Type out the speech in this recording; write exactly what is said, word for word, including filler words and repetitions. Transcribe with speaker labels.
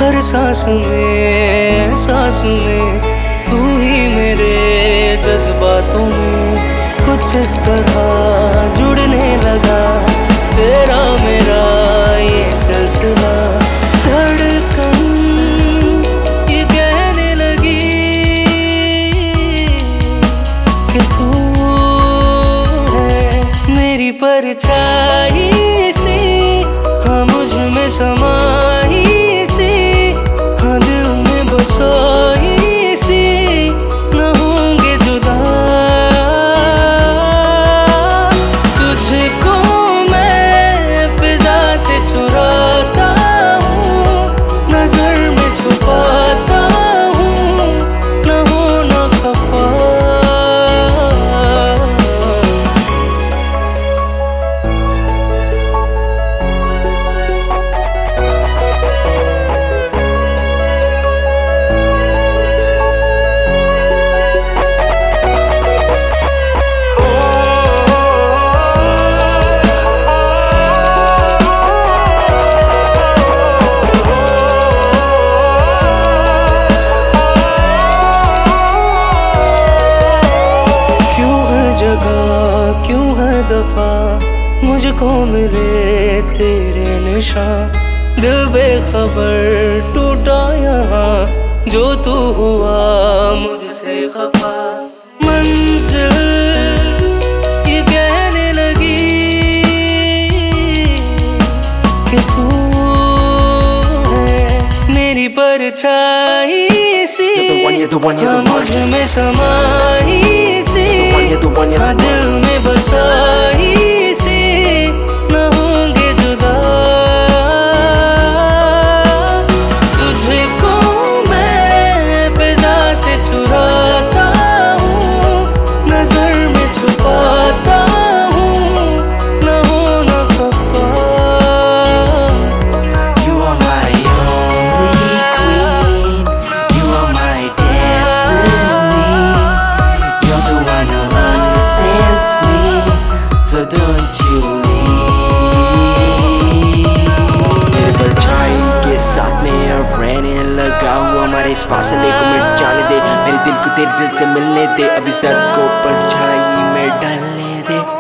Speaker 1: हर सांस में सांस में तू ही मेरे जज्बातों में कुछ इस तरह जुड़ने लगा। तेरा मेरा ये सिलसिला धड़कन ये कहने लगी कि तू है मेरी परछाई सी, हाँ मुझ में समाई सी, हाँ दिल में बसाई सी, न होंगे जुदा। तुझको मैं फिजा से चुराता हूँ, नजर में छुपाता हूँ, न होना खफा। क्यों है दफा मुझको मिले तेरे निशान, दिल बेखबर टूटा यहाँ जो तू हुआ मुझसे खफा। मंजिल ये कहने लगी कि तू है मेरी परछाई सी, हाँ मुझ में समाई सी, हाँ दिल में बसाई सी, न होंगे जुदा। तुझको मैं फिजा से चुराता हूँ, नजर में छुपाता हूँ, न होना खफा।
Speaker 2: You are my only queen, you are my destiny, you're the one who understands me, so don't you leave। मेरे परछाई के साथ में अब रहने लगा हुआ, हमारे इस फासले को मिट जाने दे, मेरे दिल को तेरे दिल से मिलने दे, अब इस दर्द को परछाई में डालने दे।